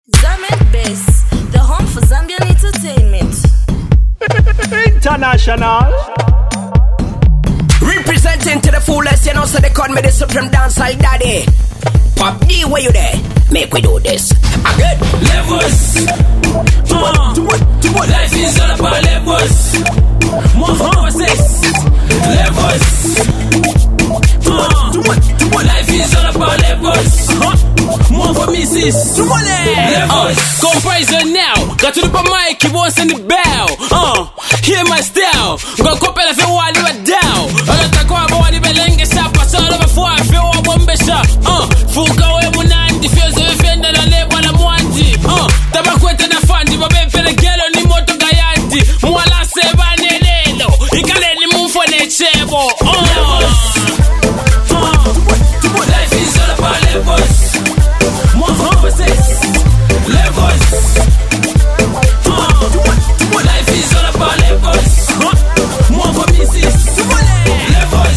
Zamet Base, the home for Zambian entertainment. International. Representing to the fullest, you know, so they call me the Supreme Dancehall Daddy. Pop D, where you there? Make we do this. I'm good. Levels. Life is all about levels. More forces. Levels. Life is all about levels. More for misses. Levels. Comparison now. Got to the mic, he wants in the bell. Hear my style. Go couple if you want to down. I don't talk about the belenge shop. I saw them before I feel a bomb shot. Fuka we munandi. Feels the defender and live on a mwanti. Tabakwete na fandi. Babe fele gelo ni moto gayanti. Mwala seba nelelo. Ikale ni mufo ne chebo. Life is all about levels. More forces. Levels. Life is all about levels. More for misses. Levels.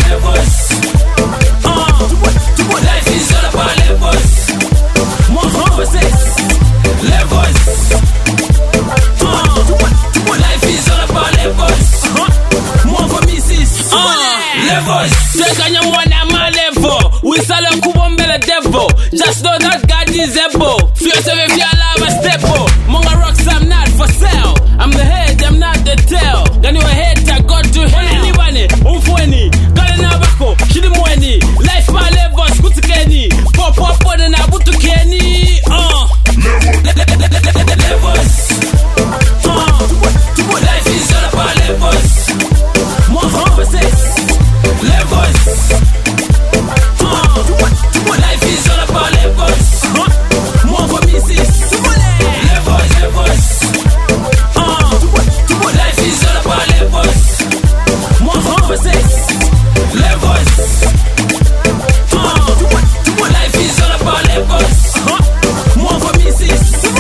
Life is all about levels. More forces. Levels. Life is all about levels. More for misses. Levels. Take on one at my level. We sell a kubombele devil. Just know that God is able. Feel to me if you allow a step. Monga rocks, I'm not for sale. I'm the head, I'm not the tail. Then you a head, I got to hell. Anybody, umfweni. Gana na bako, shidi mweni. Life my levels, kutukeni. Pop up on and abutu keni. Levels. Life is all about levels. More forces. Levels. Life is all about levels. More for misses. Levels. Life is all about levels. More forces. Levels. Life is all about levels. More for misses.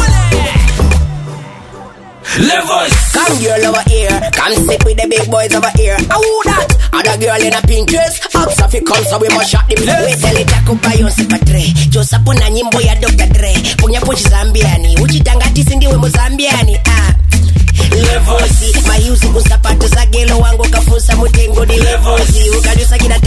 Levels. Come girl over here. Come sit with the big boys over here. Oh that. Other girl in a pink dress. Ups if it comes so we must shot the place. We tell it takuba yon sipatre. Josa pona nyimbo ya Dr. Dre. Punya pochi Zambiani. Uchitangati sindi we Mozambiani. Levosi. Mayusi kusapato sa gelo wango kafusa mutengo di levosi. Ukajusa kina